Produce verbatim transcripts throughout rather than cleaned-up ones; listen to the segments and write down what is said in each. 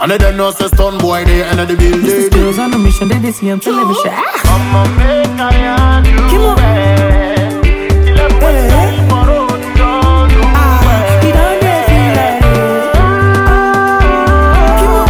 And they don't know say stun boy they end of the building. Mister Skills on a mission, they, they see him television. Ah. I'ma make I and you Come on. well. Till I'm waiting for road, you don't do well. He don't get feel like it. Come on.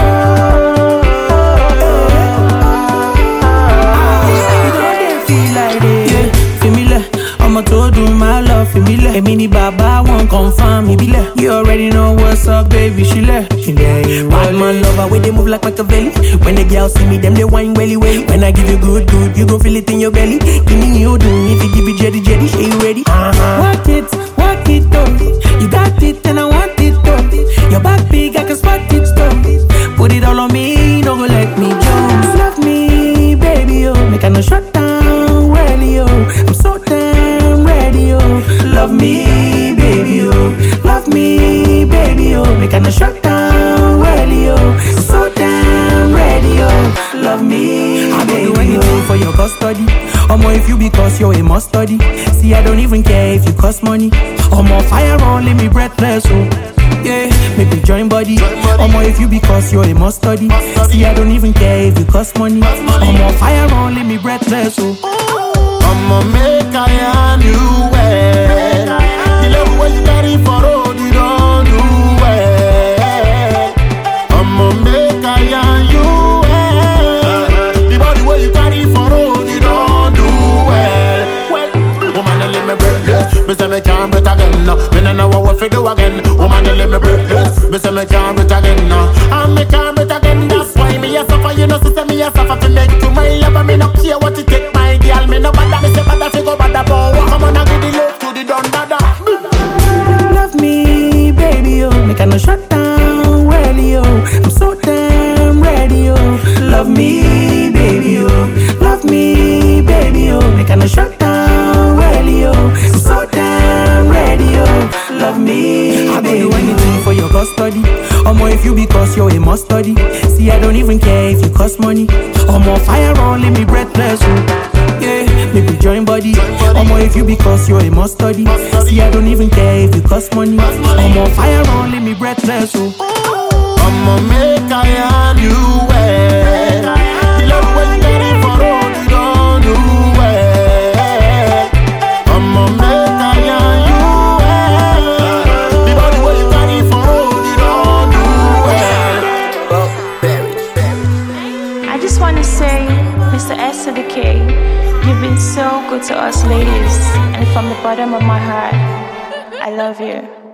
He don't get feel like it. Yeah, familiar. I'ma told you my love familiar. Hey, mini baba won't confirm me be like. You already know what's up, baby. She left. She left. Bad man lover when they move like Machiavelli. When the girls see me, them they wine welly welly. When I give you good good, you gon' feel it in your belly. Give me you do. If you give it jetty jetty, she you ready? Uh-huh. Work it, work it though. You got it and I want it though. Your back big, I can spot it though. Put it all on me, don't go let me jones. Love me, baby, oh. Make I no shut down, really, oh. I'm so damn ready, oh. Love me, baby, oh. Love me, baby, oh. Make I no shut down, really, oh. I'm so damn ready, oh. Love me, I baby, do anything oh. For your custody. Or more if you because you're a must study. See, I don't even care if you cost money. Or more fire on, leave me breathless, oh. Yeah, maybe join body. Or more if you because you're a must study. See, I don't even care if you cost money. Or more fire on, leave me breathless, oh. I'ma make I and you well. The love what you carry for road, you don't do well. I'ma make I and you well. The body what you carry for road, you don't do well. Well, woman, you let me breathless. Me say me can't breathe again now. Me no know what to do again. Woman, you let me breathless. Me say me can't breathe again now. And me can't breathe again. That's why me a suffer. You know, sister, me a suffer to make you my lover. Me no care what it take, my girl. Me no bother. Me say bother fi go bother, but come on and give the love to the done dada. Love me, baby, oh. Make I no shut down, really, oh. I'm so damn ready, oh. Love me, baby, oh. Love me, baby, oh. Make I no shut down, really, oh. I'm so damn ready, oh. Love me, I baby, do anything for your custody. Or more if you because you're a must study. See, I don't even care if you cost money. Or more fire on, leave me breathless, oh. Yeah, maybe join body. Or more if you because you're a must study. See, I don't even care if you cost money. Or more fire on, leave me breathless, oh. I'ma make I and you well. The love when you carry for road, you don't do well. I'ma make I and you well. The body when you carry for road, you don't do well. I just want to say, Mister S to the K, you've been so good to us ladies, and from the bottom of my heart, I love you.